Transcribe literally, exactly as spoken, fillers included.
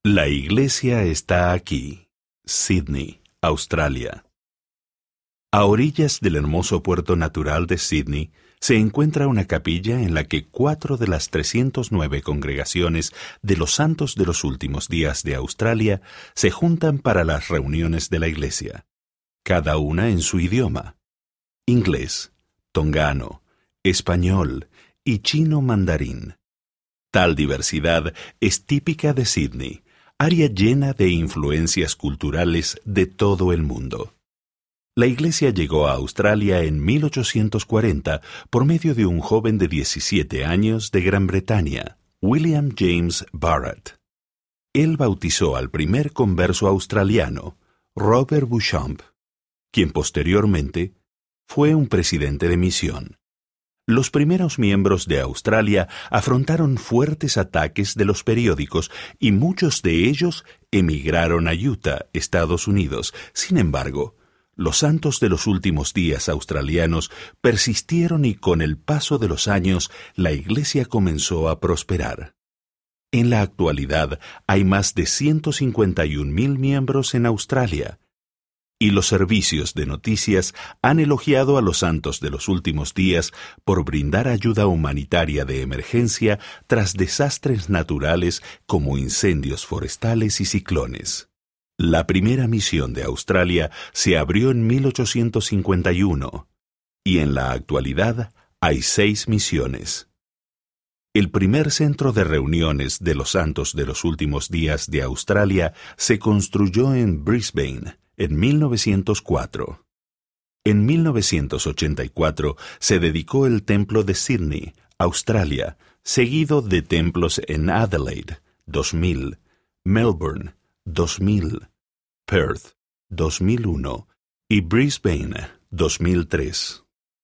La iglesia está aquí. Sídney, Australia. A orillas del hermoso puerto natural de Sídney se encuentra una capilla en la que cuatro de las trescientas nueve congregaciones de los santos de los últimos días de Australia se juntan para las reuniones de la iglesia, cada una en su idioma: inglés, tongano, español y chino mandarín. Tal diversidad es típica de Sídney, área llena de influencias culturales de todo el mundo. La iglesia llegó a Australia en mil ochocientos cuarenta por medio de un joven de diecisiete años de Gran Bretaña, William James Barrett. Él bautizó al primer converso australiano, Robert Beauchamp, quien posteriormente fue un presidente de misión. Los primeros miembros de Australia afrontaron fuertes ataques de los periódicos y muchos de ellos emigraron a Utah, Estados Unidos. Sin embargo, los santos de los últimos días australianos persistieron y con el paso de los años la iglesia comenzó a prosperar. En la actualidad hay más de ciento cincuenta y un mil miembros en Australia, y los servicios de noticias han elogiado a los santos de los últimos días por brindar ayuda humanitaria de emergencia tras desastres naturales como incendios forestales y ciclones. La primera misión de Australia se abrió en mil ochocientos cincuenta y uno y en la actualidad hay seis misiones. El primer centro de reuniones de los santos de los últimos días de Australia se construyó en Brisbane en mil novecientos cuatro. En mil novecientos ochenta y cuatro se dedicó el templo de Sydney, Australia, seguido de templos en Adelaide, dos mil, Melbourne, dos mil, Perth, dos mil uno y Brisbane, dos mil tres.